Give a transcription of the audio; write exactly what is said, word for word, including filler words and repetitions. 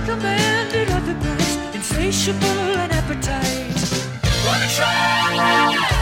commanded of the price, insatiable and appetite. Wanna try?